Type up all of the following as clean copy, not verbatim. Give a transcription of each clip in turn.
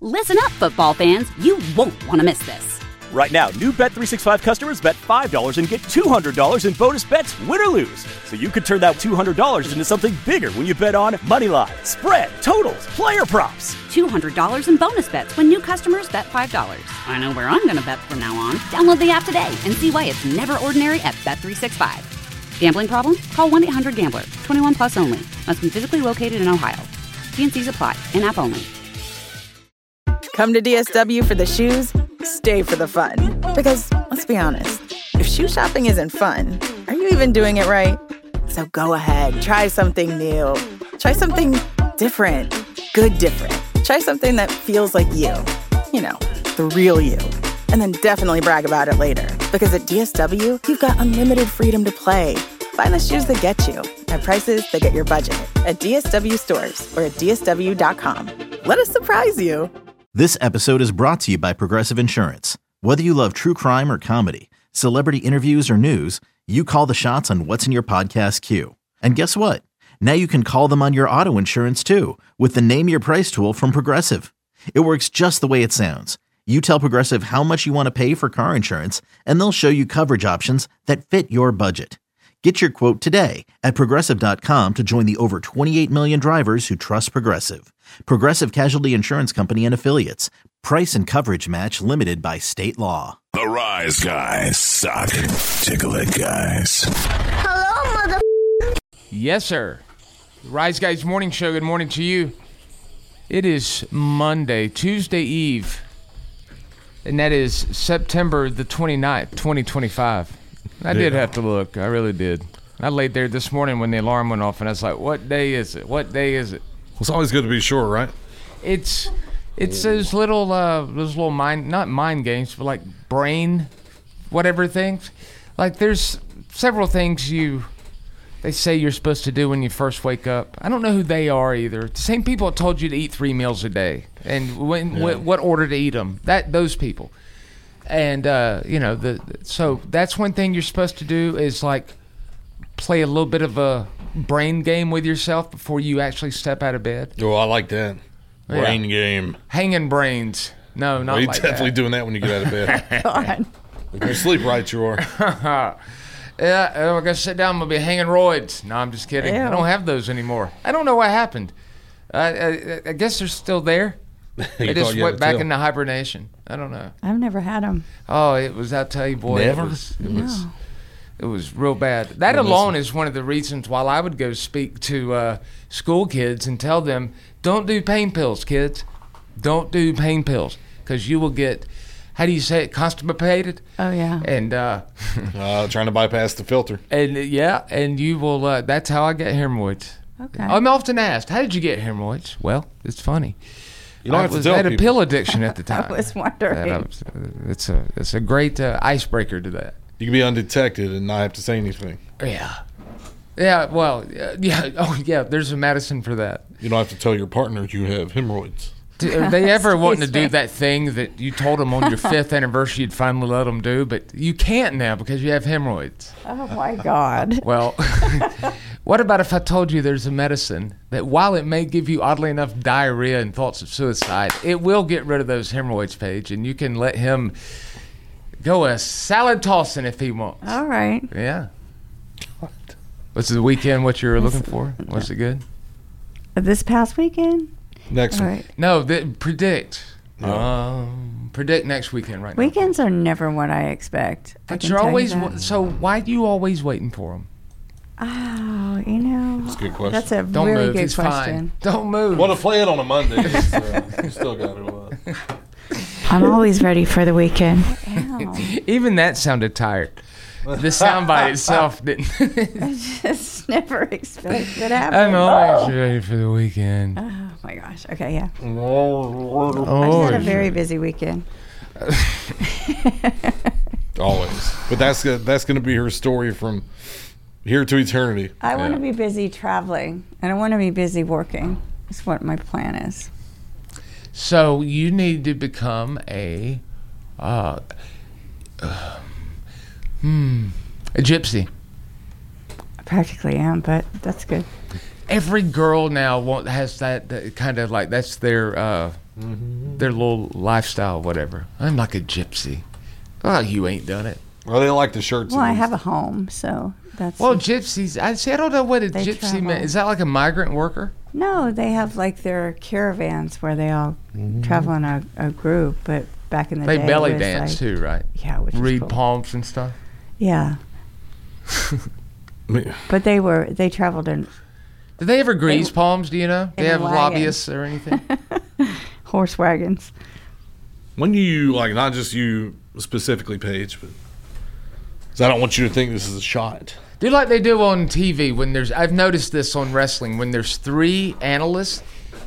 Listen up, football fans. You won't want to miss this. Right now, new Bet365 customers bet $5 and get $200 in bonus bets, win or lose. So you could turn that $200 into something bigger when you bet on money line, spread, totals, player props. $200 in bonus bets when new customers bet $5. I know where I'm going to bet from now on. Download the app today and see why it's never ordinary at Bet365. Gambling problem? Call 1-800-GAMBLER. 21 plus only. Must be physically located in Ohio. T&Cs apply. In-app only. Come to DSW for the shoes, stay for the fun. Because, let's be honest, if shoe shopping isn't fun, are you even doing it right? So go ahead, try something new. Try something different. Good different. Try something that feels like you. You know, the real you. And then definitely brag about it later. Because at DSW, you've got unlimited freedom to play. Find the shoes that get you at prices that get your budget at DSW stores or at DSW.com. Let us surprise you. This episode is brought to you by Progressive Insurance. Whether you love true crime or comedy, celebrity interviews or news, you call the shots on what's in your podcast queue. And guess what? Now you can call them on your auto insurance too with the Name Your Price tool from Progressive. It works just the way it sounds. You tell Progressive how much you want to pay for car insurance, and they'll show you coverage options that fit your budget. Get your quote today at Progressive.com to join the over 28 million drivers who trust Progressive. Progressive Casualty Insurance Company and Affiliates. Price and coverage match limited by state law. The Rise Guys suck. Tickle it, guys. Hello, mother. Yes, sir. Rise Guys Morning Show. Good morning to you. It is Monday, Tuesday Eve, and that is September the 29th, 2025. I did have to look. I really did. I laid there this morning when the alarm went off, and I was like, what day is it? What day is it? Well, it's always good to be sure, right? It's those little not mind games, but like brain whatever things. Like there's several things they say you're supposed to do when you first wake up. I don't know who they are either. The same people that told you to eat 3 meals a day and what order to eat them. Those people. And so that's one thing you're supposed to do is like play a little bit of a brain game with yourself before you actually step out of bed. Oh, I like that. Brain game. Hanging brains. No, not you're like definitely that. doing that when you get out of bed. God. If you sleep right, you are. Yeah, I'm going to sit down. I'm going to be hanging roids. No, I'm just kidding. Ew. I don't have those anymore. I don't know what happened. I guess they're still there. They just went back into hibernation. I don't know. I've never had them. Oh, it was, I'll tell you, boy. Never? It was real bad. That alone is one of the reasons why I would go speak to school kids and tell them, don't do pain pills, kids. Don't do pain pills because you will get, how do you say it, constipated? Oh, yeah. And trying to bypass the filter. and you will, that's how I get hemorrhoids. Okay. I'm often asked, how did you get hemorrhoids? Well, it's funny. You don't have to tell I had a people. pill addiction at the time. I was wondering. It's a great icebreaker to that. You can be undetected and not have to say anything. Yeah, well, yeah. Oh, yeah, there's a medicine for that. You don't have to tell your partner you have hemorrhoids. Are they ever wanting to Excuse do me. that thing that you told them on your 5th anniversary you'd finally let them do, but you can't now because you have hemorrhoids? Oh, my God. Well, what about if I told you there's a medicine that while it may give you, oddly enough, diarrhea and thoughts of suicide, it will get rid of those hemorrhoids, Paige, and you can let him go a salad tossing if he wants. All right. Yeah. What's the weekend, what you were looking for? Was it good? This past weekend? Next All one. right. No, predict. Predict next weekend right now. Weekends are never what I expect. But you're always, so why do you always waiting for them? Oh, you know. That's a good question. That's a Don't really move, good he's question. fine. Don't move. Want to play it on a Monday. You still got to. I'm always ready for the weekend. Even that sounded tired. The soundbite itself didn't. I just never expect it happen. I'm always ready for the weekend. Oh my gosh. Okay, yeah. I Oh, just had a very busy weekend. Always. But that's going to be her story from here to eternity. I want to be busy traveling, and I want to be busy working. That's what my plan is. So you need to become a gypsy. I practically am, but that's good. Every girl now has that kind of like, that's their little lifestyle, whatever. I'm like a gypsy. Well, you ain't done it. Well, they like the shirts. Well, I have a home, so that's... Well, gypsies, I don't know what a They gypsy travel. meant. Is that like a migrant worker? No, they have like their caravans where they all travel in a group, but back in the They day... belly it was dance like, too, right? Yeah, which is Read cool. palms and stuff. Yeah. But they traveled in Did they ever grease palms, do you know? They in a have wagon. lobbyists or anything? horse wagons. When you, like, not just you specifically, Paige, but... 'cause I don't want you to think this is a shot. Do like they do on TV when there's... I've noticed this on wrestling. When there's 3 analysts,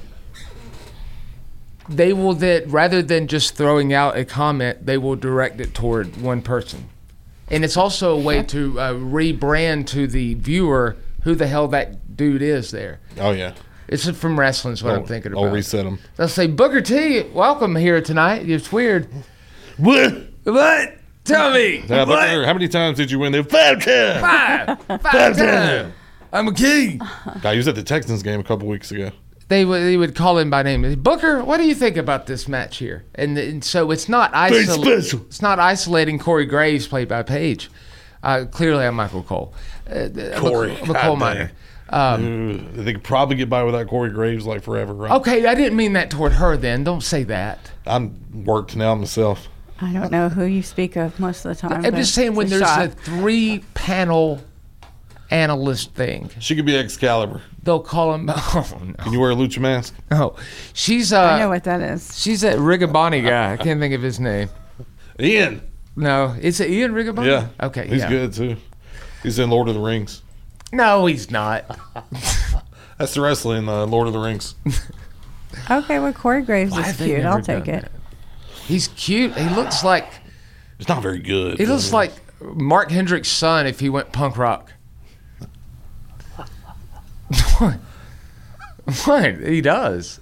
they will rather than just throwing out a comment, they will direct it toward one person. And it's also a way to rebrand to the viewer who the hell that dude is there. Oh, yeah. It's from wrestling is what I'm thinking about. I'll reset them. They'll say, Booker T, welcome here tonight. It's weird. What? What? Tell me. Yeah, Booker, how many times did you win there? 5 times. 5 times. I'm a king. I was at the Texans game a couple weeks ago. They would call him by name. Booker, what do you think about this match here? And so it's not special. It's not isolating Corey Graves played by Paige. Clearly, I'm Michael Cole. Corey, I'm a coal miner. They could probably get by without Corey Graves like forever, right? Okay, I didn't mean that toward her. Then don't say that. I'm worked now myself. I don't know who you speak of most of the time. I'm but just saying it's when a there's shot. a 3-panel analyst thing, She could be Excalibur. they'll call him. Oh no. Can you wear a lucha mask? Oh, she's I know what that is. she's that Rigaboni guy. I can't think of his name. Ian. No, is it Ian Rigaboni? Yeah. Okay, He's yeah. good too. He's in Lord of the Rings. No, he's not. That's the wrestling Lord of the Rings. Okay, well, Corey Graves Why is have they cute. never I'll take done it. that? He's cute. He looks like It's not very good. he looks like Mark Hendrick's son if he went punk rock. What? What? He does.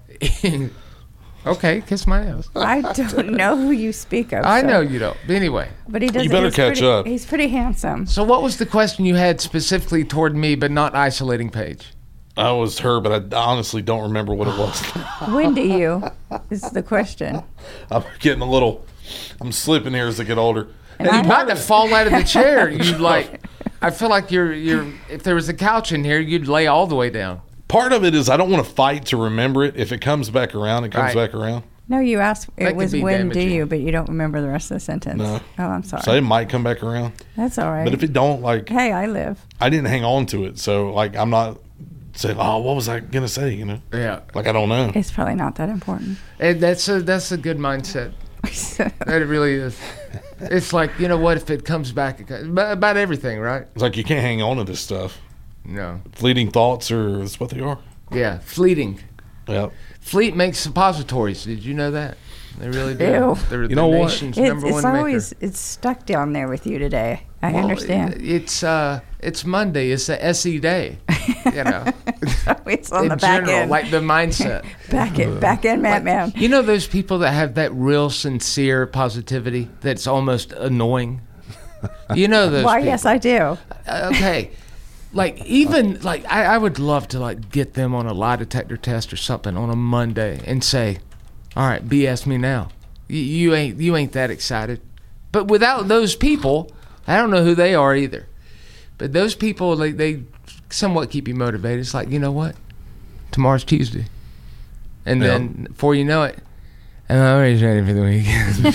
Okay, kiss my ass. I don't know who you speak of. I so- know you don't. But anyway, But he does. You better he's catch pretty, up. He's pretty handsome. so what was the question you had specifically toward me, but not isolating Paige? I was her, but I honestly don't remember what it was. When do you? Is the question. I'm getting a little. I'm slipping here as I get older. And You I- about to fall out of the chair. You like. I feel like you're. If there was a couch in here, you'd lay all the way down. Part of it is I don't want to fight to remember it. If it comes back around, it comes Right. back around. No, you asked. That It could was be when damaging. do you, but you don't remember the rest of the sentence. No. Oh, I'm sorry. So it might come back around. That's all right. But if it don't, like, Hey, I live. I didn't hang on to it. So, like, I'm not saying, oh, what was I going to say, you know? Yeah. Like, I don't know. It's probably not that important. And that's a good mindset. That it really is. It's like, you know what, if it comes back, about everything, right? It's like you can't hang on to this stuff. No. Fleeting thoughts are that's what they are. Yeah, fleeting. Yeah. Fleet makes suppositories. Did you know that? They really do. Ew. They're You the know what? nation's It's, number it's one always maker. it's stuck down there with you today. I Well, understand. It's Monday. It's the SE day. You know, It's on in the back general, end. like the mindset. back end, man. You know those people that have that real sincere positivity that's almost annoying. You know those. Why? people. Yes, I do. Okay. Like even like I would love to like get them on a lie detector test or something on a Monday and say, all right, BS me now. You ain't that excited. But without those people, I don't know who they are either. But those people they somewhat keep you motivated. It's like, you know what? Tomorrow's Tuesday. And then before you know it, I'm already ready for the weekend.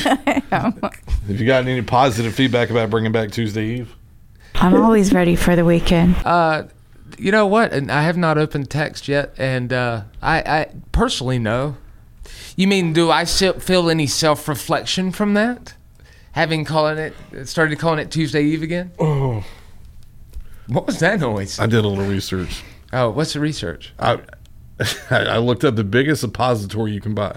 Have you gotten any positive feedback about bringing back Tuesday Eve? I'm always ready for the weekend. You know what? And I have not opened text yet, and I personally know. You mean, do I feel any self-reflection from that? Having started calling it Tuesday Eve again? Oh. What was that noise? I did a little research. Oh, what's the research? I looked up the biggest suppository you can buy.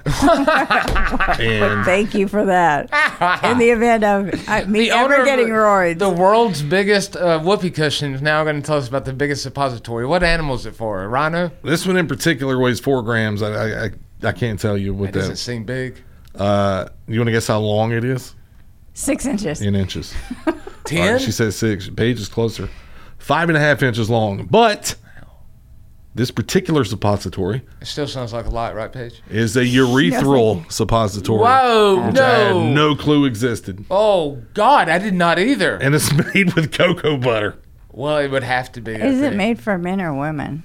And Thank you for that. In the event of me owner ever of getting roids. The world's biggest whoopee cushion is now going to tell us about the biggest suppository. What animal is it for? A rhino? this one in particular weighs 4 grams. I can't tell you what That doesn't that. seem big. You want to guess how long it is? 6 inches. In inches. 10? She says 6. Paige is closer. 5.5 inches long. But This particular suppository It still sounds like a lot, right, Paige? is a urethral suppository. Whoa, which I had no. no clue existed. Oh, God, I did not either. And it's made with cocoa butter. Well, it would have to be. Is it made for men or women?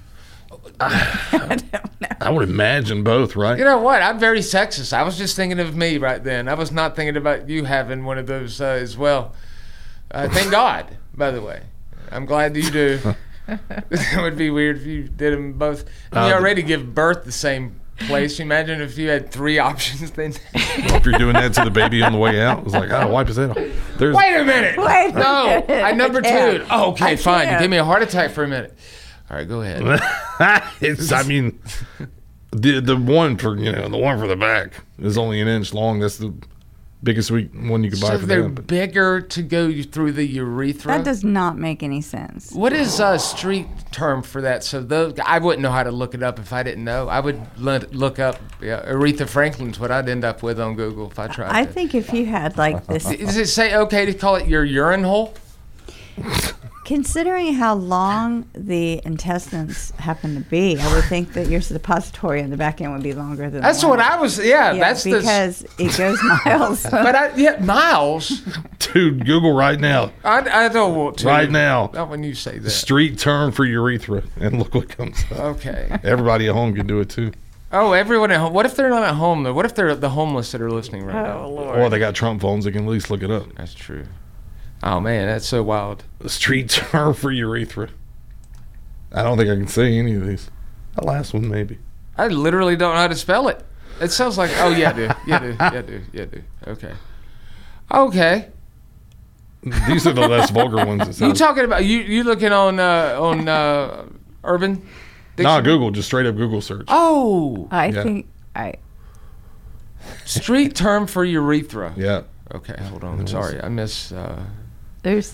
I would imagine both, right? You know what? I'm very sexist. I was just thinking of me right then. I was not thinking about you having one of those as well. Thank God, by the way. I'm glad you do. It would be weird if you did them both. And you already give birth the same place. Imagine if you had 3 options then. If you're doing that to the baby on the way out, it's like, wipe his head off. There's, Wait a minute. No, I number 2. can't. Oh, okay, I fine. You can't. gave me a heart attack for a minute. All right, go ahead. I mean, the one for the one for the back is only an inch long. That's the biggest one you could buy So for they're them. bigger to go through the urethra? That does not make any sense. What is a street term for that? So I wouldn't know how to look it up if I didn't know. I would look up Aretha Franklin's what I'd end up with on Google if I tried. I think if you had like this, Does it say okay to call it your urine hole? considering how long the intestines happen to be, I would think that your suppository on the back end would be longer than That's the one. what I was. Yeah, that's because it goes miles. But miles. Dude, Google right now. I don't want to. Right now. Not when you say that. Street term for urethra, and look what comes up. Okay. Everybody at home can do it too. Oh, everyone at home. What if they're not at home though? What if they're the homeless that are listening right now? Lord. Or they got Trump phones, they can at least look it up. That's true. Oh man, that's so wild. The street term for urethra. I don't think I can say any of these. The last one, maybe. I literally don't know how to spell it. It sounds like, oh yeah, I do. Okay. These are the less vulgar ones. It You sounds. talking about you looking on Urban Dictionary? Nah, Google, just straight up Google search. Oh, I street term for urethra. Yeah. Okay, hold on. Sorry, I miss. there's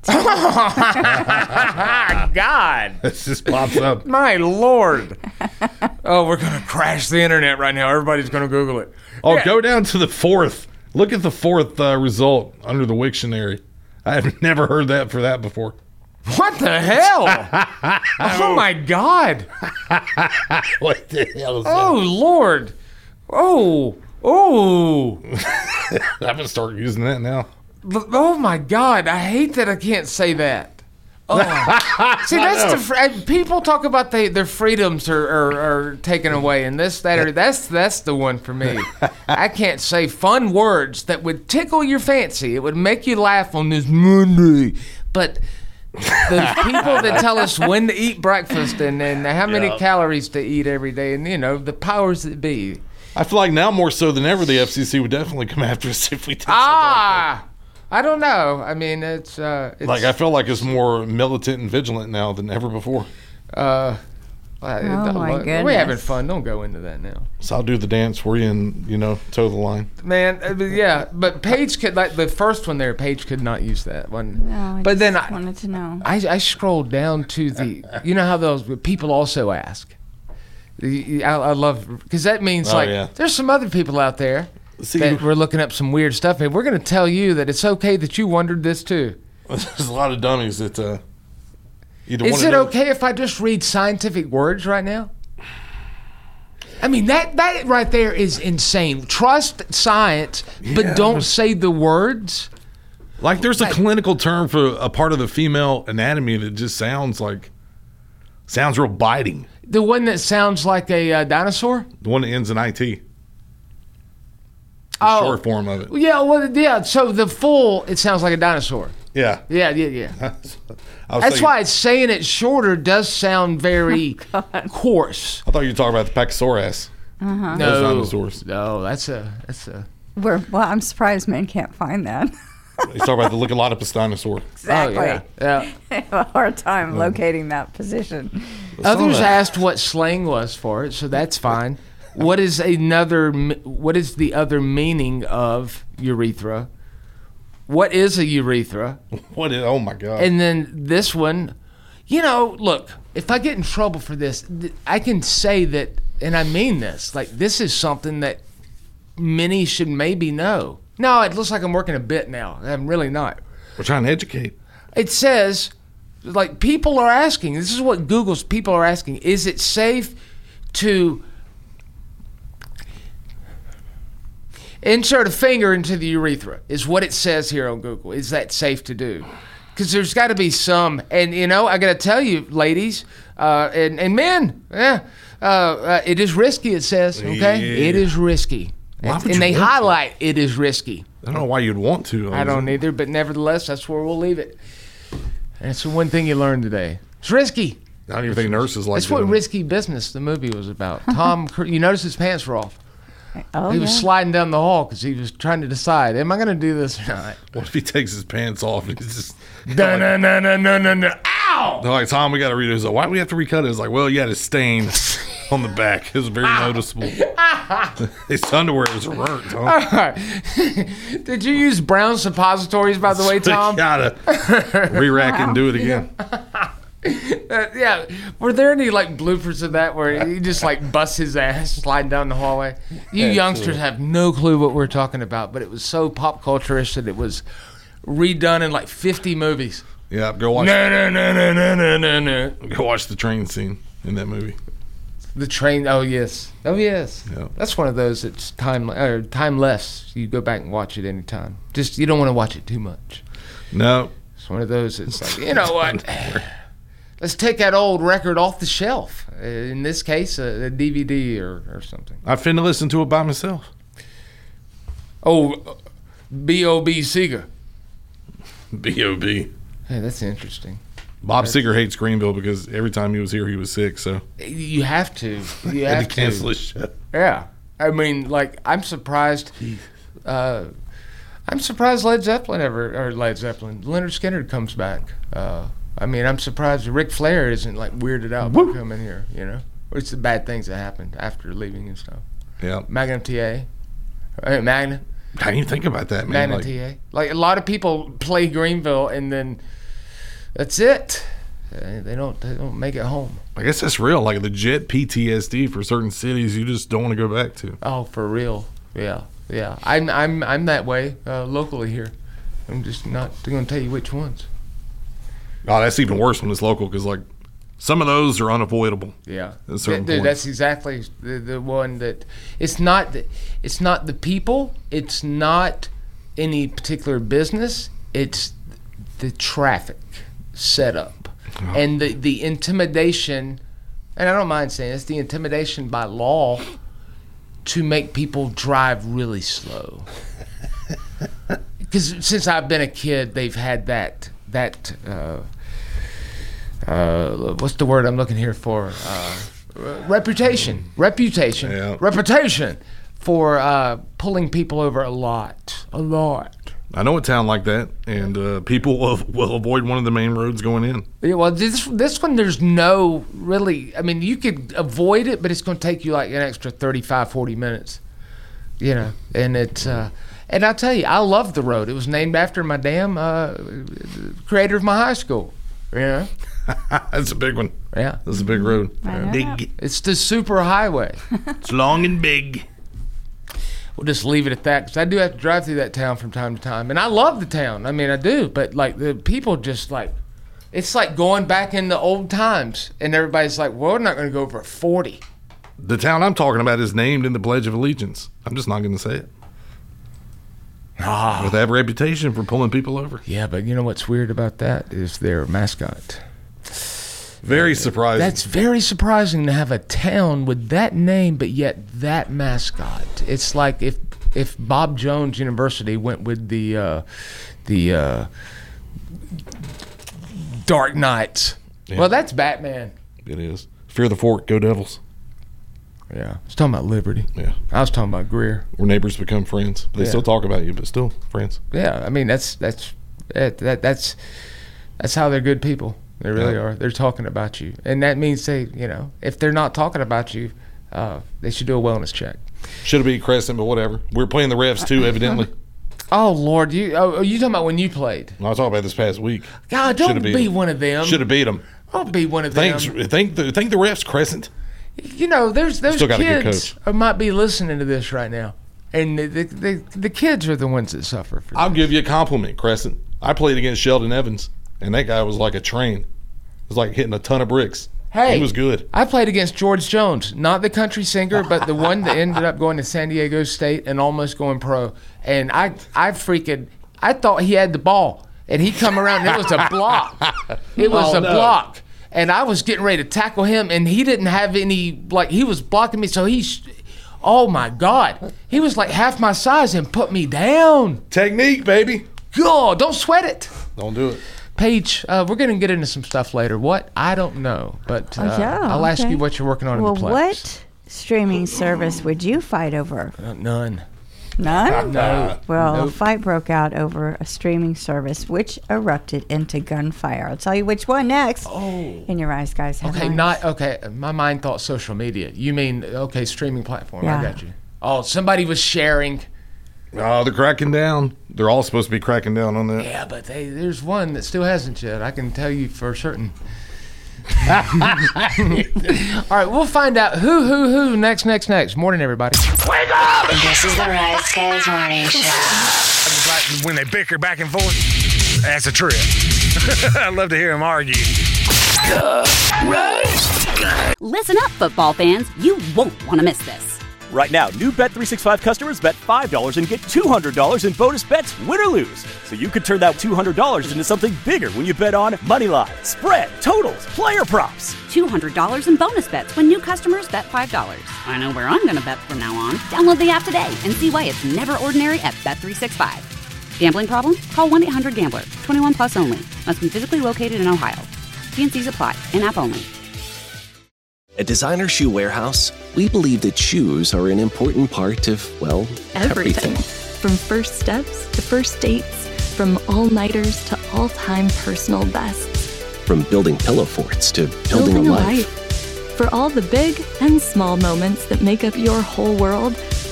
God, This just pops up. my Lord. Oh, we're gonna crash the internet right now. Everybody's gonna Google it. Oh, Yeah. go down to the 4th. Look at the 4th result under the Wiktionary. I have never heard that for that before. What the hell? Oh my God. What the hell is Oh Lord. Oh. that? I'm gonna start using that now. Oh my God! I hate that I can't say that. Oh, see, that's people talk about their freedoms are taken away, and that's the one for me. I can't say fun words that would tickle your fancy. It would make you laugh on this Monday, but the people that tell us when to eat breakfast and how many calories to eat every day, and the powers that be. I feel like now more so than ever, the FCC would definitely come after us if we did something like I don't know. I mean, it's like I feel like it's more militant and vigilant now than ever before. my We're goodness. having fun. Don't go into that now. So I'll do the dance for you and toe the line. Man, yeah, but Paige could, like the first one there, Paige could not use that one. No, I but just then wanted to know. I scrolled down to the, how those people also ask. I love, because that means there's some other people out there that we're looking up some weird stuff, and we're going to tell you that it's okay that you wondered this too. There's a lot of dummies that either. Is it okay if I just read scientific words right now? I mean, that right there is insane. Trust science, but don't say the words. Like there's a clinical term for a part of the female anatomy that just sounds real biting. The one that sounds like a dinosaur? The one that ends in IT. Oh. Short form of it. Yeah, well, yeah. So the full, it sounds like a dinosaur. Yeah. Yeah. That's why it's saying it shorter does sound very coarse. I thought you were talking about the Pachysaurus. Uh-huh. Those dinosaurs. No, that's a. Well, I'm surprised men can't find that. You talk about the Lookalotopus dinosaur. Exactly. Oh, yeah. I have a hard time locating that position. Others asked what slang was for it, so that's fine. What is the other meaning of urethra? What is a urethra? Oh my God. And then this one, look, if I get in trouble for this, I can say that, and I mean this, like this is something that many should maybe know. No, it looks like I'm working a bit now. I'm really not. We're trying to educate. It says Like, people are asking. This is what Google's people are asking. Is it safe to insert a finger into the urethra? Is what it says here on Google. Is that safe to do? Because there's got to be some. And, you know, I got to tell you, ladies and men, it is risky, it says. Okay? Yeah. It is risky. And they highlight it is risky. I don't know why you'd want to. I don't either, but nevertheless, that's where we'll leave it. And it's the one thing you learned today. It's risky. I don't even think nurses like That's what doing it. Risky Business, the movie, was about. Tom, you notice his pants were off. Oh, He was yeah. sliding down the hall because he was trying to decide, am I going to do this or not? What if he takes his pants off and he's just... No. Ow! They're like, Tom, we got to redo it. He's like, why do we have to recut it? It's like, well, you had a stain on the back. It was very noticeable. His underwear is burnt, Tom. All right. Did you use brown suppositories, by the way, Tom? Gotta re-rack and do it again. Yeah. Were there any like bloopers of that where he just like busts his ass sliding down the hallway? You youngsters have no clue what we're talking about, but it was so pop culture-ish that it was redone in like 50 movies. Yeah, go watch. No. Go watch the train scene in that movie. The train. Oh yes. Yeah. That's one of those that's timeless. You go back and watch it anytime. Just you don't want to watch it too much. No. It's one of those. It's like, you know what? Let's take that old record off the shelf. In this case, a DVD or something. I finna listen to it by myself. Oh, B.O.B. Seeger. B.O.B. Hey, that's interesting. Bob Seger hates Greenville because every time he was here, he was sick, so You have to. You had have to cancel his show. Yeah. I mean, like, I'm surprised. I'm surprised Led Zeppelin, Leonard Skinner comes back. I mean, I'm surprised Ric Flair isn't, like, weirded out by coming here, you know? It's the bad things that happened after leaving and stuff. Yeah. Magnum TA. Magna. I didn't even think about that, man. Magna TA. Like, a lot of people play Greenville, and then that's it. They don't make it home. I guess that's real. Like, legit PTSD for certain cities you just don't want to go back to. Oh, for real. Yeah. I'm that way locally here. I'm just not going to tell you which ones. Oh, that's even worse when it's local because, like, some of those are unavoidable. Yeah, at a certain dude, point. that's exactly the one that it's not the people, it's not any particular business, it's the traffic setup and the intimidation, and I don't mind saying it's the intimidation by law to make people drive really slow. Because since I've been a kid, they've had that what's the word I'm looking here for? Reputation Yeah. for pulling people over a lot. I know a town like that, and people will avoid one of the main roads going in. Yeah, well, this one, there's no really, I mean, you could avoid it, but it's going to take you like an extra 35, 40 minutes, you know, and it's, and I'll tell you, I love the road. It was named after my damn creator of my high school, you know. That's a big one. Yeah. That's a big road. I know. Big. It's the super highway. It's long and big. We'll just leave it at that because I do have to drive through that town from time to time. And I love the town. I mean, I do. But, like, the people just, like, it's like going back into old times. And everybody's like, well, we're not going to go over 40. The town I'm talking about is named in the Pledge of Allegiance. I'm just not going to say it. But they have a reputation for pulling people over. Yeah, but you know what's weird about that is their mascot. Very surprising. That's very surprising to have a town with that name, but yet that mascot. It's like if Bob Jones University went with the Dark Knights. Yeah. Well, that's Batman. It is. Fear the Fork, go Devils. Yeah, I was talking about Liberty. Yeah. I was talking about Greer. Where neighbors become friends. They Yeah. still talk about you, but still friends. Yeah, I mean that's how they're good people. They really Yeah. are. They're talking about you, and that means they, you know, if they're not talking about you, they should do a wellness check. Should have been Crescent, but whatever. We're playing the Revs too, evidently. Oh Lord, you talking about when you played? I was talking about this past week. God, Shoulda don't beat be 'em. one of them. Should have beat them. Don't be one of them. Think the Refs Crescent. You know, there's Still got a good kids who might be listening to this right now, and the kids are the ones that suffer. I'll give you a compliment, Crescent. I played against Sheldon Evans, and that guy was like a train. was like hitting a ton of bricks. Hey, he was good. I played against George Jones, not the country singer, but the one that ended up going to San Diego State and almost going pro. And I thought he had the ball, and he come around, and it was a block. It was block. And I was getting ready to tackle him, and he didn't have any, like, he was blocking me, so oh my God. He was like half my size and put me down. Technique, baby. God, don't sweat it. Don't do it. Paige, we're going to get into some stuff later. What? I don't know, but I'll ask you what you're working on in the Plex. What streaming service would you fight over? None. None? No. Well, a fight broke out over a streaming service which erupted into gunfire. I'll tell you which one next. Oh. In your Eyes Guys headlines. My mind thought social media. You mean, streaming platform. Yeah. I got you. Oh, somebody was sharing. Oh, they're cracking down. They're all supposed to be cracking down on that. Yeah, but there's one that still hasn't yet. I can tell you for certain. All right, we'll find out who next. Morning, everybody. Wake up! This is the Rise Guys Morning Show. I just like when they bicker back and forth. That's a trip. I love to hear them argue. The Rise Guys. Listen up, football fans. You won't want to miss this. Right now, new Bet365 customers bet $5 and get $200 in bonus bets, win or lose. So you could turn that $200 into something bigger when you bet on money line, spread, totals, player props. $200 in bonus bets when new customers bet $5. I know where I'm going to bet from now on. Download the app today and see why it's never ordinary at Bet365. Gambling problem? Call 1-800-GAMBLER. 21 plus only. Must be physically located in Ohio. T&Cs apply. In-app only. At Designer Shoe Warehouse, we believe that shoes are an important part of, well, everything. From first steps to first dates, from all-nighters to all-time personal bests. From building pillow forts to building a life. For all the big and small moments that make up your whole world,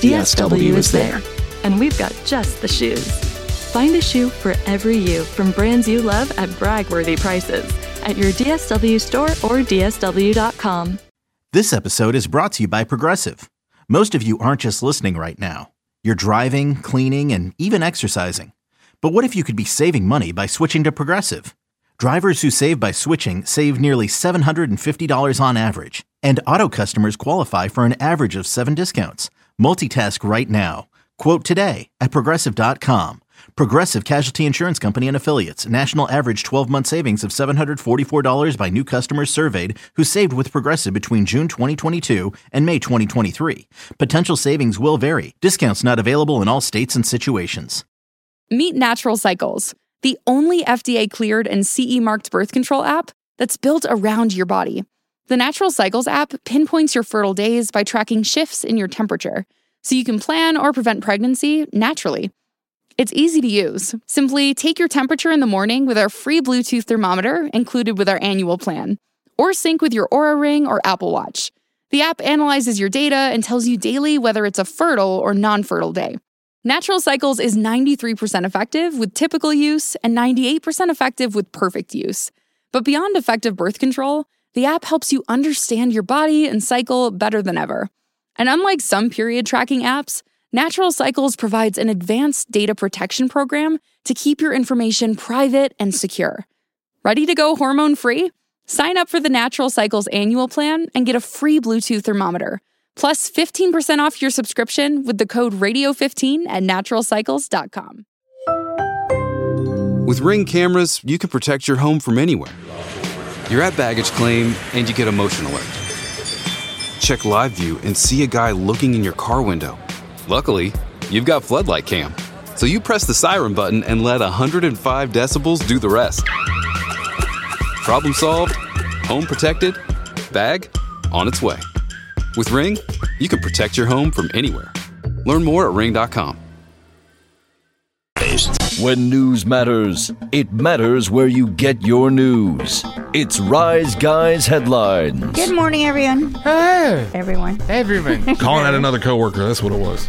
DSW is there. And we've got just the shoes. Find a shoe for every you from brands you love at brag-worthy prices at your DSW store or DSW.com. This episode is brought to you by Progressive. Most of you aren't just listening right now. You're driving, cleaning, and even exercising. But what if you could be saving money by switching to Progressive? Drivers who save by switching save nearly $750 on average. And auto customers qualify for an average of 7 discounts. Multitask right now. Quote today at Progressive.com. Progressive Casualty Insurance Company and Affiliates. National average 12-month savings of $744 by new customers surveyed who saved with Progressive between June 2022 and May 2023. Potential savings will vary. Discounts not available in all states and situations. Meet Natural Cycles, the only FDA-cleared and CE-marked birth control app that's built around your body. The Natural Cycles app pinpoints your fertile days by tracking shifts in your temperature, so you can plan or prevent pregnancy naturally. It's easy to use. Simply take your temperature in the morning with our free Bluetooth thermometer included with our annual plan, or sync with your Oura Ring or Apple Watch. The app analyzes your data and tells you daily whether it's a fertile or non-fertile day. Natural Cycles is 93% effective with typical use and 98% effective with perfect use. But beyond effective birth control, the app helps you understand your body and cycle better than ever. And unlike some period tracking apps, Natural Cycles provides an advanced data protection program to keep your information private and secure. Ready to go hormone-free? Sign up for the Natural Cycles annual plan and get a free Bluetooth thermometer, plus 15% off your subscription with the code RADIO15 at naturalcycles.com. With Ring cameras, you can protect your home from anywhere. You're at baggage claim and you get a motion alert. Check live view and see a guy looking in your car window. Luckily, you've got Floodlight Cam, so you press the siren button and let 105 decibels do the rest. Problem solved, home protected, bag on its way. With Ring, you can protect your home from anywhere. Learn more at ring.com. When news matters, it matters where you get your news. It's Rise Guys Headlines. Good morning, everyone. Hey. Everyone. Calling out another coworker. That's what it was.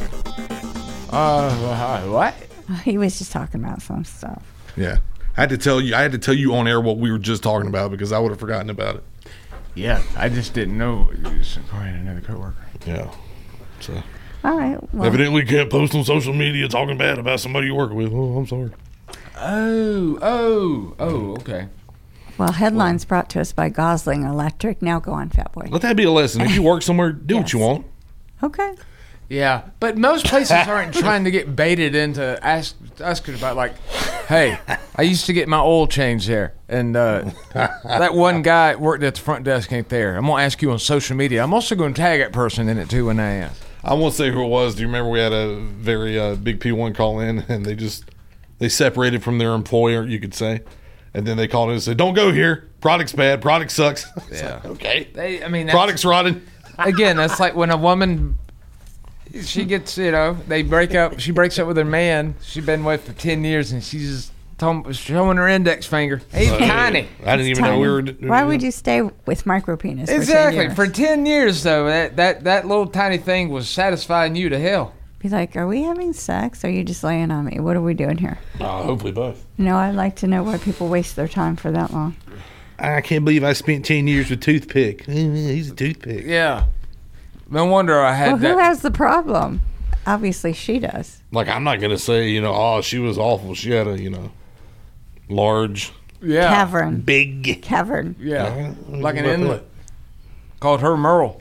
What? He was just talking about some stuff. Yeah. I had to tell you on air what we were just talking about because I would have forgotten about it. Yeah, I just didn't know it was another coworker. Yeah. So. All right. Well. Evidently can't post on social media talking bad about somebody you work with. Oh, I'm sorry. Oh, okay. Well, headlines brought to us by Gosling Electric. Now go on, Fat Boy. Let that be a lesson. If you work somewhere, do what you want. Okay. Yeah, but most places aren't trying to get baited into asking about, like, hey, I used to get my oil changed there, and that one guy worked at the front desk ain't there. I'm going to ask you on social media. I'm also going to tag that person in it, too, when I ask. I won't say who it was. Do you remember we had a very big P1 call in, and they separated from their employer, you could say, and then they called in and said, don't go here. Product's bad. Product sucks. Yeah. Like, okay. Product's rotted. Again, that's like when a woman... She gets, they break up. She breaks up with her man. She's been with for 10 years, and she's just showing her index finger. He's tiny. I didn't even know we were. Why would you stay with micropenis? Exactly. For 10 years? For 10 years, though, that little tiny thing was satisfying you to hell. Be like, are we having sex? Or are you just laying on me? What are we doing here? Hopefully both. I'd like to know why people waste their time for that long. I can't believe I spent 10 years with Toothpick. He's a toothpick. Yeah. No wonder I had who has the problem? Obviously, she does. Like, I'm not going to say, she was awful. She had a, large... Yeah. Cavern. Big. Cavern. Yeah. Like an inlet. Called her Merle.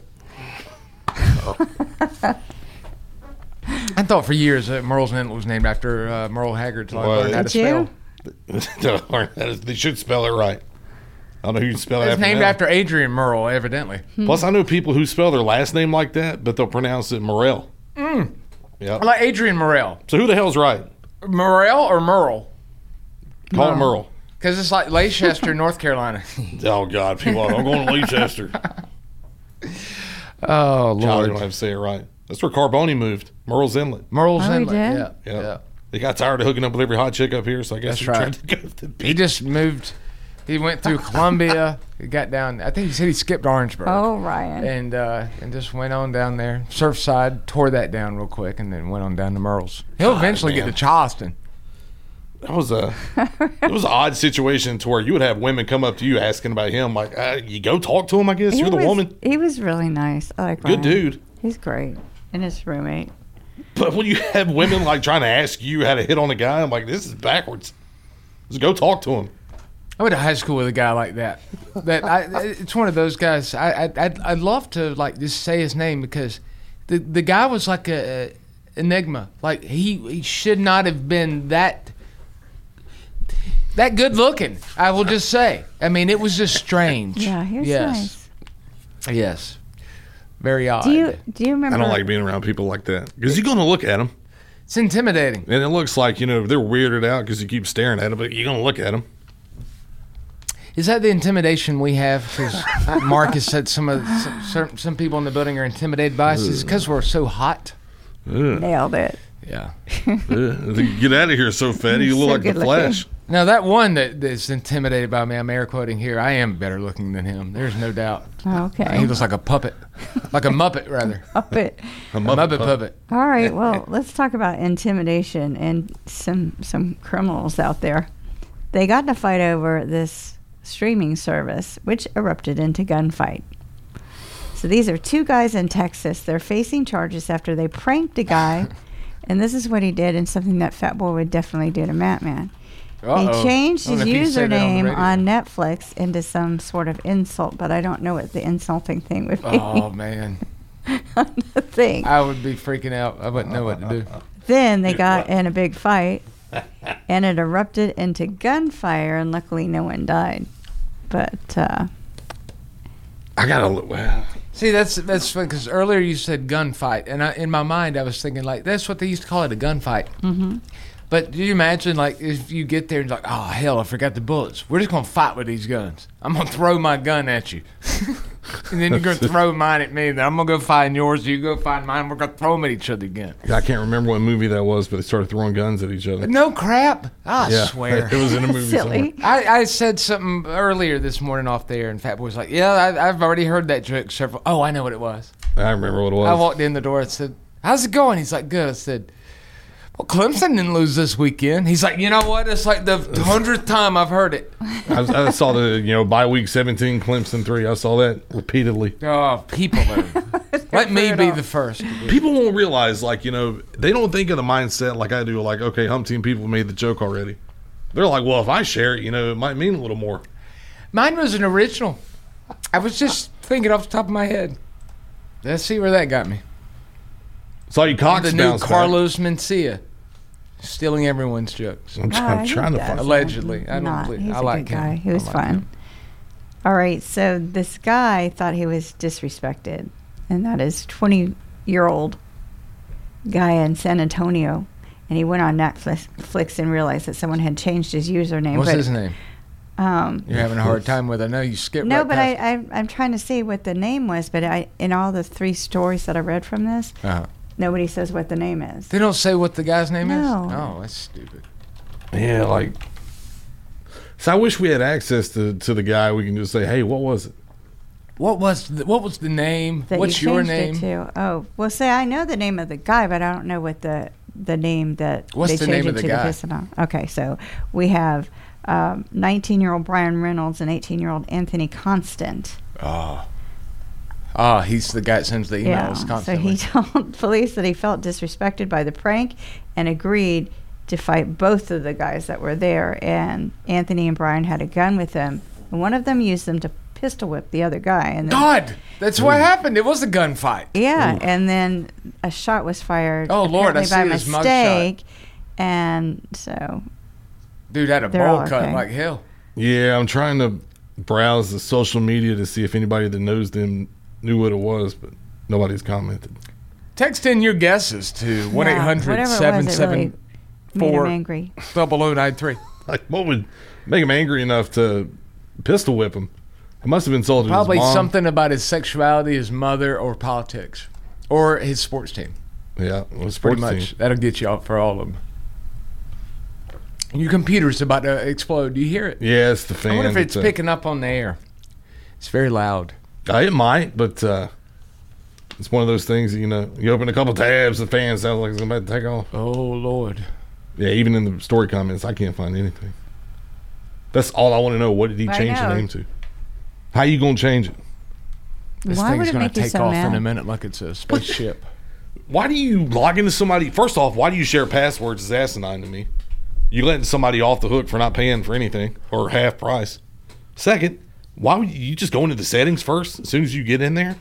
I thought for years that Merle's Inlet was named after Merle Haggard until I learned how to spell. They should spell it right. I don't know who you spell it It's after. named now. after Adrian Merle, evidently. Plus, I know people who spell their last name like that, but they'll pronounce it Morel. Yeah. Yeah. Like Adrian Morel. So who the hell's right? Morel or Merle? Call it Merle. Because it's like Leicester, North Carolina. Oh, God. People are going to Leicester. Oh, God, they Lord. don't have to say it right. That's where Carboni moved. Merle's Inlet. Merle's he Inlet. did? Yeah. They got tired of hooking up with every hot chick up here, so I guess That's they right. tried to go to the beach. He just moved. He went through Columbia. He got down. I think he said he skipped Orangeburg. Oh, Ryan. And just went on down there. Surfside, tore that down real quick, and then went on down to Merle's. He'll eventually get to Charleston. It was an odd situation to where you would have women come up to you asking about him. Like, you go talk to him, I guess. You're the woman. He was really nice. I like Good Ryan. dude. He's great. And his roommate. But when you have women like trying to ask you how to hit on a guy, I'm like, this is backwards. Just go talk to him. I went to high school with a guy like that. It's one of those guys. I'd love to like just say his name because the guy was like a enigma. Like he should not have been that good looking. I will just say. I mean, it was just strange. Yeah, he was nice. Yes. Very odd. Do you remember? I don't like being around people like that because you're going to look at them. It's intimidating. And it looks like, they're weirded out because you keep staring at them, but you're going to look at them. Is that the intimidation we have? Because Mark has said some people in the building are intimidated by us. Is it because we're so hot? Nailed it. Yeah. Get out of here, so fatty. You look like the Flash. Now, that one that's intimidated by me, I'm air quoting here, I am better looking than him. There's no doubt. Okay. He looks like a puppet. Like a Muppet, rather. Muppet. A Muppet puppet. All right, well, let's talk about intimidation and some criminals out there. They got in a fight over this streaming service, which erupted into gunfight. So these are two guys in Texas. They're facing charges after they pranked a guy, and this is what he did, and something that Fat Boy would definitely do to Matman. Uh-oh. He changed his I don't know if he said that on the username radio. on Netflix into some sort of insult, but I don't know what the insulting thing would be. Oh, man. The thing. I would be freaking out. I wouldn't know what to do. Then they got in a big fight, and it erupted into gunfire, and luckily no one died. But I gotta look. See, that's fun because earlier you said gunfight, and in my mind I was thinking like that's what they used to call it, a gunfight. Mm-hmm. But do you imagine like if you get there and you're like, oh hell, I forgot the bullets. We're just gonna fight with these guns. I'm gonna throw my gun at you, and then you're gonna throw mine at me. Then I'm gonna go find yours. You go find mine. We're gonna throw them at each other again. I can't remember what movie that was, but they started throwing guns at each other. No crap. I Yeah, swear. it was in a movie Silly. I said something earlier this morning off there, and Fat Boy's like, yeah, I've already heard that joke several. Oh, I know what it was. I remember what it was. I walked in the door and said, how's it going? He's like, good. I said, well, Clemson didn't lose this weekend. He's like, you know what? It's like the 100th time I've heard it. I saw the by week 17 Clemson 3. I saw that repeatedly. Oh, people are. Let me be the first. People won't realize, they don't think of the mindset like I do. Like, okay, umpteen people made the joke already. They're like, well, if I share it, it might mean a little more. Mine was an original. I was just thinking off the top of my head. Let's see where that got me. Saw you Cox The new bounce back. Carlos Mencia. Stealing everyone's jokes. I'm trying to find. Allegedly. I don't Not. believe. He's I a like good guy. him. He was I like fun. him. All right, so this guy thought he was disrespected, and that is 20-year-old guy in San Antonio, and he went on Netflix and realized that someone had changed his username. What's but, his name? You're having a hard time with it. I know you skipped No, right but past I'm trying to see what the name was, but in all the 3 stories that I read from this, nobody says what the name is. They don't say what the guy's name is? No. Oh, that's stupid. Yeah, like. So I wish we had access to the guy. We can just say, "Hey, what was it? What was the name? That What's you your changed name? it to. Oh, well, say I know the name of the guy, but I don't know what the name that What's they the changed name it of the to guy? piss him off. Okay, so we have 19-year-old Brian Reynolds and 18-year-old Anthony Constant. He's the guy that sends the emails So constantly. he told police that he felt disrespected by the prank and agreed to fight both of the guys that were there. And Anthony and Brian had a gun with them, and one of them used them to pistol whip the other guy. And then, God, that's what happened. It was a gunfight. yeah, and then a shot was fired. Oh, Lord, I apparently by see his mugshot. mistake, and so Dude had a They're bowl all cut okay. like hell. Yeah, I'm trying to browse the social media to see if anybody that knows them knew what it was, but nobody's commented. Text in your guesses to 1-800-774-0093. made him angry. Like, what would make him angry enough to pistol whip him? It must have insulted Probably his mom. something about his sexuality, his mother, or politics, or his sports team. Yeah, well, Pretty sports much. team. That'll get you out for all of them. Your computer's about to explode. Do you hear it? Yeah, it's the fan. I wonder if it's that's, picking up on the air. It's very loud. It might, but it's one of those things, you open a couple tabs, the fan sounds like it's about to take off. Oh, Lord. Yeah, even in the story comments, I can't find anything. That's all I want to know. What did he I change the know. name to? How you going to change it? This Why would thing's it going make to you take so off mad? in a minute like it's a spaceship. Why do you log into somebody? First off, why do you share passwords? Is asinine to me. You letting somebody off the hook for not paying for anything or half price. Second, why would you just go into the settings first as soon as you get in there?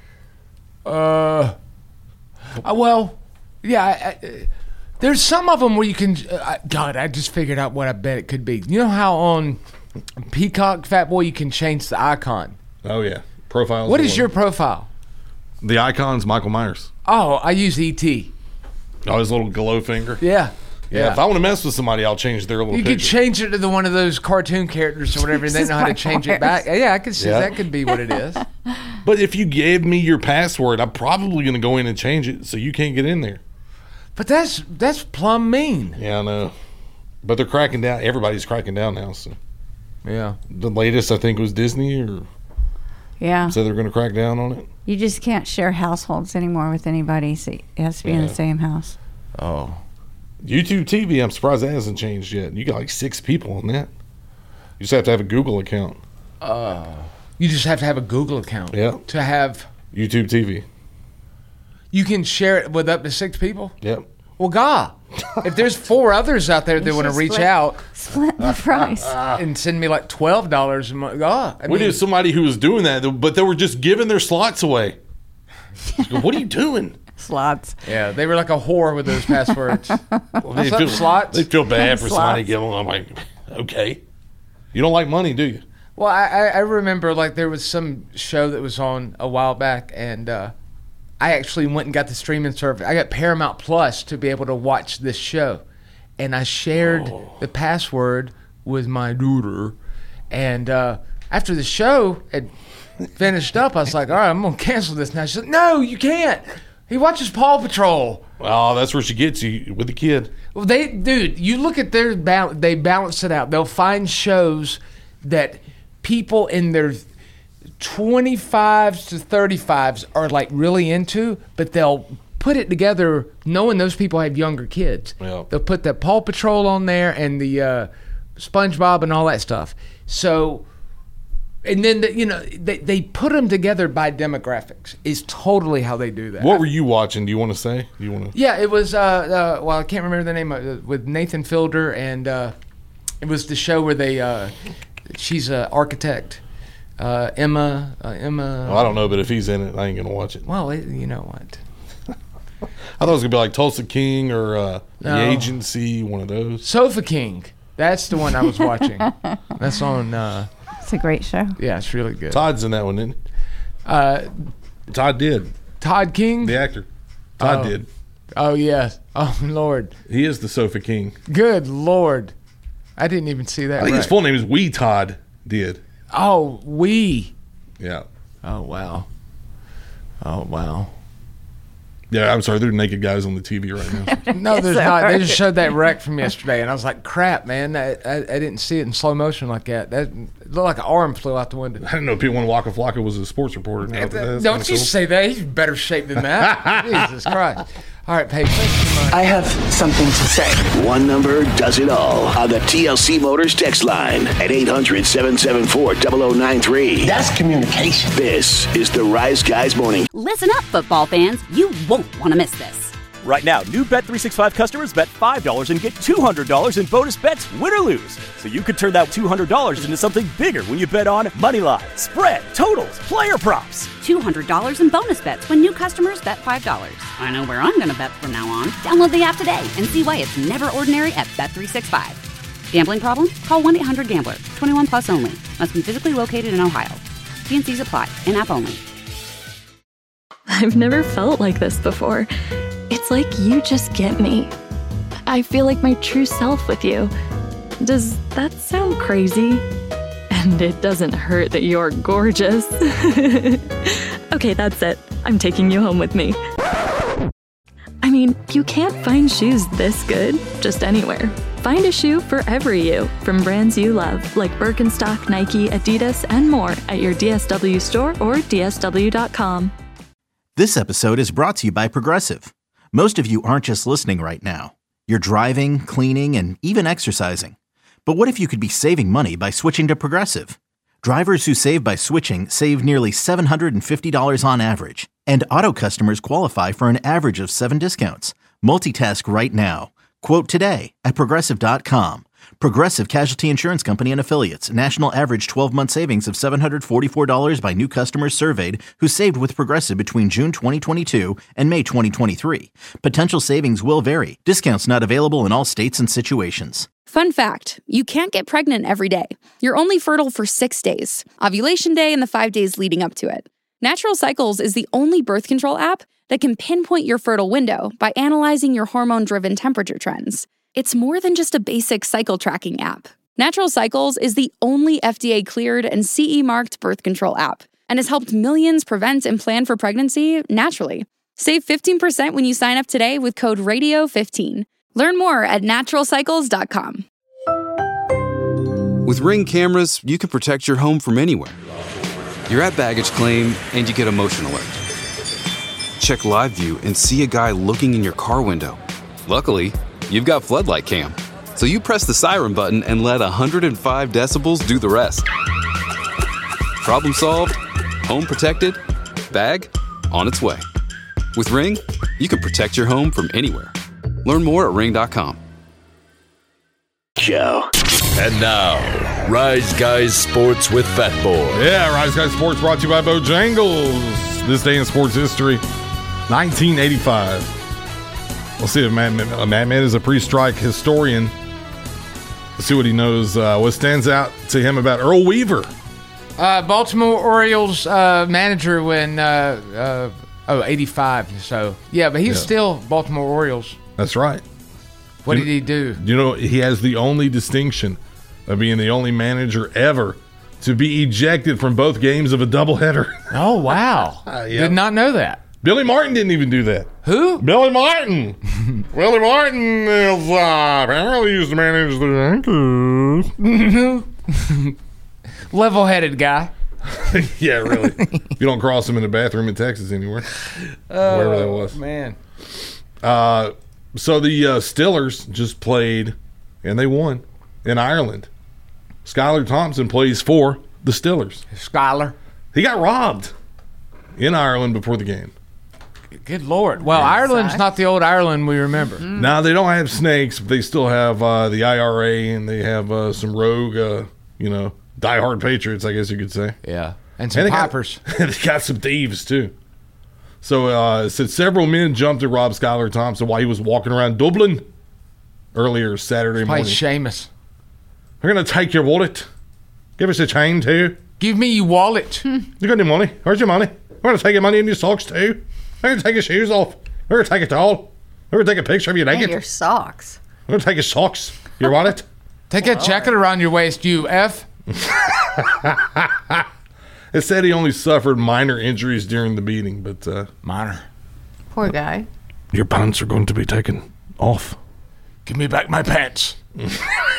Well, yeah. There's some of them where you can. God, I just figured out what I bet it could be. You know how on Peacock, Fat Boy, you can change the icon. Oh yeah, profiles. What is your profile? The icon's Michael Myers. Oh, I use ET. Oh, his little glow finger. Yeah. Yeah, if I want to mess with somebody, I'll change their little You picture. could change it to one of those cartoon characters or whatever, and they know how to change it back. Yeah, I could see that could be what it is. But if you gave me your password, I'm probably going to go in and change it so you can't get in there. But that's plumb mean. Yeah, I know. But they're cracking down. Everybody's cracking down now. So yeah, the latest I think was Disney, or Yeah. so they're going to crack down on it. You just can't share households anymore with anybody. So it has to be in the same house. Oh. YouTube TV, I'm surprised that hasn't changed yet. You got like 6 people on that. You just have to have a Google account. You just have to have a Google account. Yeah. To have YouTube TV. You can share it with up to 6 people? Yep. Well, God, if there's 4 others out there that want to reach out, split the price, and send me like $12 a month. God, We knew somebody who was doing that, but they were just giving their slots away. What are you doing? Slots. Yeah, they were like a whore with those passwords. They feel bad for somebody giving them. I'm like, okay. You don't like money, do you? Well, I remember like there was some show that was on a while back, and I actually went and got the streaming service. I got Paramount Plus to be able to watch this show, and I shared the password with my daughter. And after the show had finished up, I was like, all right, I'm going to cancel this now. She said, no, you can't. He watches Paw Patrol. Oh, that's where she gets you with the kid. Well, dude, you look at their they balance it out. They'll find shows that people in their 25s to 35s are like really into, but they'll put it together knowing those people have younger kids. Yeah. They'll put the Paw Patrol on there and the SpongeBob and all that stuff. So, and then they put them together by demographics. Is totally how they do that. What were you watching? Do you want to say? Do you want to? Yeah, it was. Well, I can't remember the name of it, with Nathan Fielder, and it was the show where they She's an architect. Emma. Well, I don't know, but if he's in it, I ain't gonna watch it. Well, you know what? I thought it was gonna be like Tulsa King or No. The Agency, one of those. Sofa King. That's the one I was watching. That's on. It's a great show. Yeah, it's really good. Todd's in that one, didn't he? Todd did. Todd King? The actor. Todd did. Oh, yes. Oh, Lord. He is the Sofa King. Good Lord. I didn't even see that. I think his full name is Wee Todd did. Oh, Wee. Yeah. Oh, wow. Oh, wow. Yeah, I'm sorry. There are naked guys on the TV right now. No, there's not. They just showed that wreck from yesterday, and I was like, crap, man. I didn't see it in slow motion like that. That looked like an arm flew out the window. I didn't know P1 Waka Flocka was a sports reporter. Now. Don't you say that. He's in better shape than that. Jesus Christ. All right, Paige. I have something to say. One number does it all on the TLC Motors text line at 800-774-0093. That's communication. This is the Rise Guys Morning. Listen up, football fans. You won't want to miss this. Right now, new Bet365 customers bet $5 and get $200 in bonus bets, win or lose. So you could turn that $200 into something bigger when you bet on moneyline, spread, totals, player props. $200 in bonus bets when new customers bet $5. I know where I'm going to bet from now on. Download the app today and see why it's never ordinary at Bet365. Gambling problem? Call 1-800-GAMBLER. 21 plus only. Must be physically located in Ohio. T&Cs apply. In-app only. I've never felt like this before. It's like you just get me. I feel like my true self with you. Does that sound crazy? And it doesn't hurt that you're gorgeous. Okay, that's it. I'm taking you home with me. I mean, you can't find shoes this good just anywhere. Find a shoe for every you from brands you love, like Birkenstock, Nike, Adidas, and more at your DSW store or DSW.com. This episode is brought to you by Progressive. Most of you aren't just listening right now. You're driving, cleaning, and even exercising. But what if you could be saving money by switching to Progressive? Drivers who save by switching save nearly $750 on average. And auto customers qualify for an average of 7 discounts. Multitask right now. Quote today at Progressive.com. Progressive Casualty Insurance Company and Affiliates. National average 12-month savings of $744 by new customers surveyed who saved with Progressive between June 2022 and May 2023. Potential savings will vary. Discounts not available in all states and situations. Fun fact, you can't get pregnant every day. You're only fertile for 6 days, ovulation day and the 5 days leading up to it. Natural Cycles is the only birth control app that can pinpoint your fertile window by analyzing your hormone-driven temperature trends. It's more than just a basic cycle tracking app. Natural Cycles is the only FDA-cleared and CE-marked birth control app and has helped millions prevent and plan for pregnancy naturally. Save 15% when you sign up today with code RADIO15. Learn more at naturalcycles.com. With Ring cameras, you can protect your home from anywhere. You're at baggage claim and you get a motion alert. Check live view and see a guy looking in your car window. Luckily, you've got floodlight cam, so you press the siren button and let 105 decibels do the rest. Problem solved, home protected, bag on its way. With Ring, you can protect your home from anywhere. Learn more at ring.com. Show. And now, Rise Guys Sports with Fat Boy. Yeah, Rise Guys Sports brought to you by Bojangles. This day in sports history, 1985. We'll see if Madman is a pre-strike historian. Let's see what he knows. What stands out to him about Earl Weaver? Baltimore Orioles manager when 85. So yeah, but he's still Baltimore Orioles. That's right. What did he do? You know, he has the only distinction of being the only manager ever to be ejected from both games of a doubleheader. Oh wow! Did not know that. Billy Martin didn't even do that. Who? Billy Martin. Billy Martin is apparently used to manage the Yankees. Level-headed guy. Yeah, really. You don't cross him in the bathroom in Texas anywhere. Wherever that was. Man. So the Stillers just played, and they won in Ireland. Skylar Thompson plays for the Stillers. Skylar. He got robbed in Ireland before the game. Good Lord. Well, Ireland's not the old Ireland we remember. Now, they don't have snakes, but they still have the IRA, and they have some rogue, diehard Patriots, I guess you could say. Yeah. And some poppers. They got some thieves, too. So it said several men jumped at Rob Skylar Thompson while he was walking around Dublin earlier Saturday morning. Seamus. We're going to take your wallet. Give us a chain, too. Give me your wallet. You got any money? Where's your money? We're going to take your money and your socks, too. We're going to take your shoes off. We're going to take it all. We're going to take a picture of you naked. And your socks. We're going to take your socks. Your wallet. Take that jacket around your waist, you F. It said he only suffered minor injuries during the beating, but... minor. Poor guy. Your pants are going to be taken off. Give me back my pants. Dude,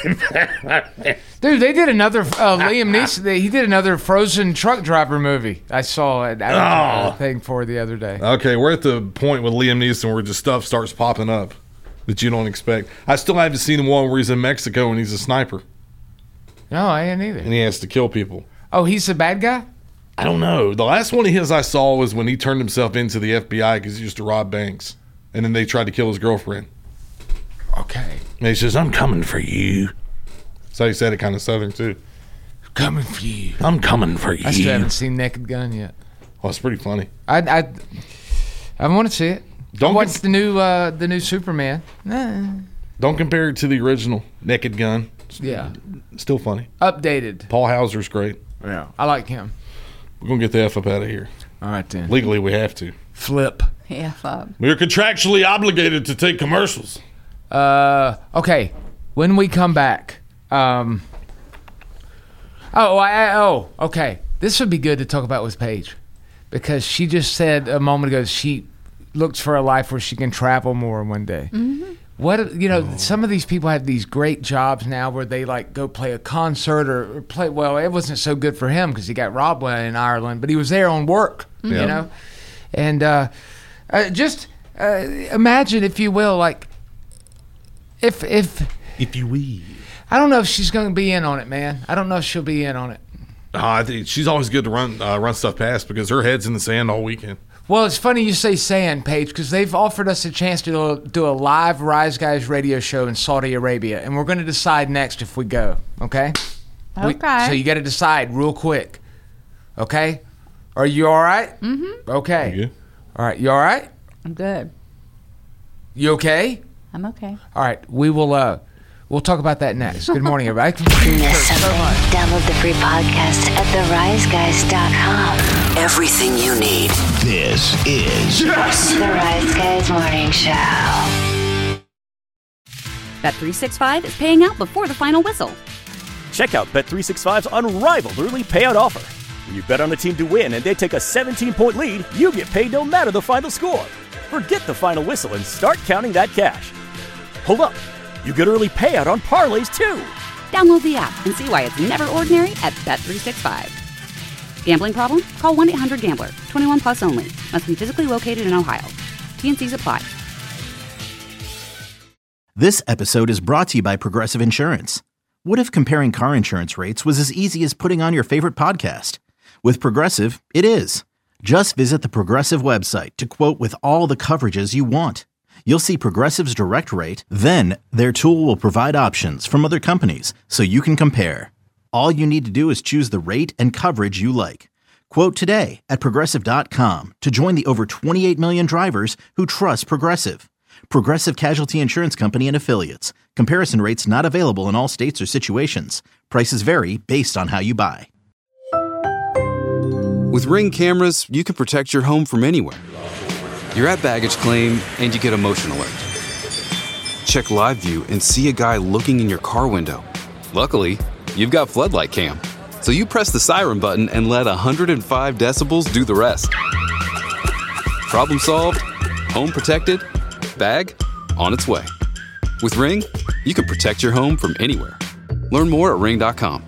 they did another Liam Neeson. He did another Frozen truck driver movie. I saw a thing for the other day. Okay, we're at the point with Liam Neeson where just stuff starts popping up that you don't expect. I still haven't seen the one where he's in Mexico and he's a sniper. No, I ain't either. And he has to kill people. Oh, he's the bad guy? I don't know. The last one of his I saw was when he turned himself into the FBI because he used to rob banks. And then they tried to kill his girlfriend. Okay. And he says, I'm coming for you. So he said it kind of southern, too. Coming for you. I'm coming for you. I still haven't seen Naked Gun yet. Well, it's pretty funny. I want to see it. What's the new Superman? Don't compare it to the original Naked Gun. Yeah. Still funny. Updated. Paul Hauser's great. Yeah. I like him. We're going to get the F up out of here. All right, then. Legally, we have to. Flip. Yeah, Bob. We're contractually obligated to take commercials. Okay. When we come back, okay. This would be good to talk about with Paige, because she just said a moment ago she looks for a life where she can travel more one day. Mm-hmm. Some of these people have these great jobs now where they like go play a concert or play. Well, it wasn't so good for him because he got robbed in Ireland, but he was there on work, you know. And just imagine, if you will, like if you will. I don't know if she's going to be in on it, man. I don't know if she'll be in on it. I think she's always good to run stuff past because her head's in the sand all weekend. Well, it's funny you say sand, Paige, because they've offered us a chance to do a live Rise Guys radio show in Saudi Arabia, and we're going to decide next if we go, okay? Okay. So you got to decide real quick, okay? Are you all right? Mm-hmm. Okay. You? All right. You all right? I'm good. You okay? I'm okay. All right. We will. We'll talk about that next. Good morning, everybody. Miss something? Download the free podcast at theriseguys.com. Everything you need. This is The Rise Guys Morning Show. Bet365 is paying out before the final whistle. Check out Bet365's unrivaled early payout offer. When you bet on a team to win and they take a 17-point lead, you get paid no matter the final score. Forget the final whistle and start counting that cash. Hold up. You get early payout on parlays, too. Download the app and see why it's never ordinary at Bet365. Gambling problem? Call 1-800-GAMBLER. 21 plus only. Must be physically located in Ohio. T&Cs apply. This episode is brought to you by Progressive Insurance. What if comparing car insurance rates was as easy as putting on your favorite podcast? With Progressive, it is. Just visit the Progressive website to quote with all the coverages you want. You'll see Progressive's direct rate, then their tool will provide options from other companies so you can compare. All you need to do is choose the rate and coverage you like. Quote today at Progressive.com to join the over 28 million drivers who trust Progressive. Progressive Casualty Insurance Company and Affiliates. Comparison rates not available in all states or situations. Prices vary based on how you buy. With Ring cameras, you can protect your home from anywhere. You're at baggage claim and you get a motion alert. Check live view and see a guy looking in your car window. Luckily, you've got floodlight cam. So you press the siren button and let 105 decibels do the rest. Problem solved, home protected, bag on its way. With Ring, you can protect your home from anywhere. Learn more at ring.com.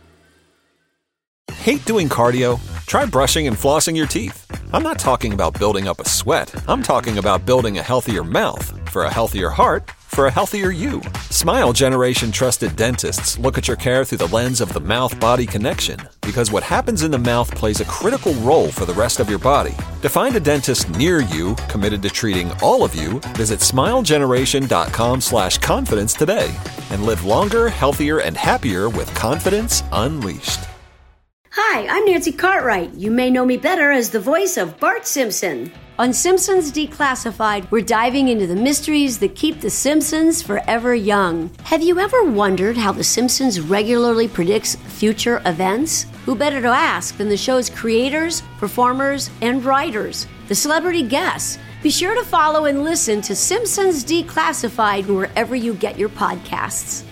Hate doing cardio? Try brushing and flossing your teeth. I'm not talking about building up a sweat. I'm talking about building a healthier mouth for a healthier heart for a healthier you. Smile Generation trusted dentists look at your care through the lens of the mouth-body connection, because what happens in the mouth plays a critical role for the rest of your body. To find a dentist near you committed to treating all of you, visit smilegeneration.com/confidence today. and live longer, healthier, and happier with confidence unleashed. Hi, I'm Nancy Cartwright. You may know me better as the voice of Bart Simpson. On Simpsons Declassified, we're diving into the mysteries that keep The Simpsons forever young. Have you ever wondered how The Simpsons regularly predicts future events? Who better to ask than the show's creators, performers, and writers, the celebrity guests? Be sure to follow and listen to Simpsons Declassified wherever you get your podcasts.